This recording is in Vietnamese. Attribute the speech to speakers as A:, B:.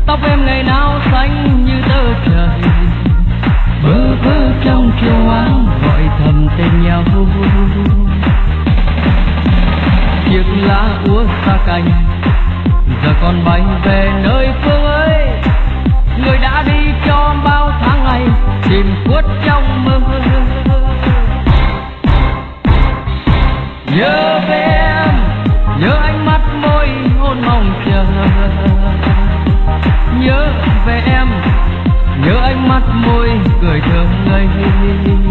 A: Tóc em ngày nào xanh như tơ trời, bơ vơ trong chiều áng gọi thầm tên nhau. Chiếc lá úa xa cành giờ còn bay về nơi phương ấy, người đã đi cho bao tháng ngày tìm khuất trong mơ. Nhớ về em, nhớ ánh mắt môi hôn mong chờ. Nhớ về em, nhớ ánh mắt môi cười thơ ngây.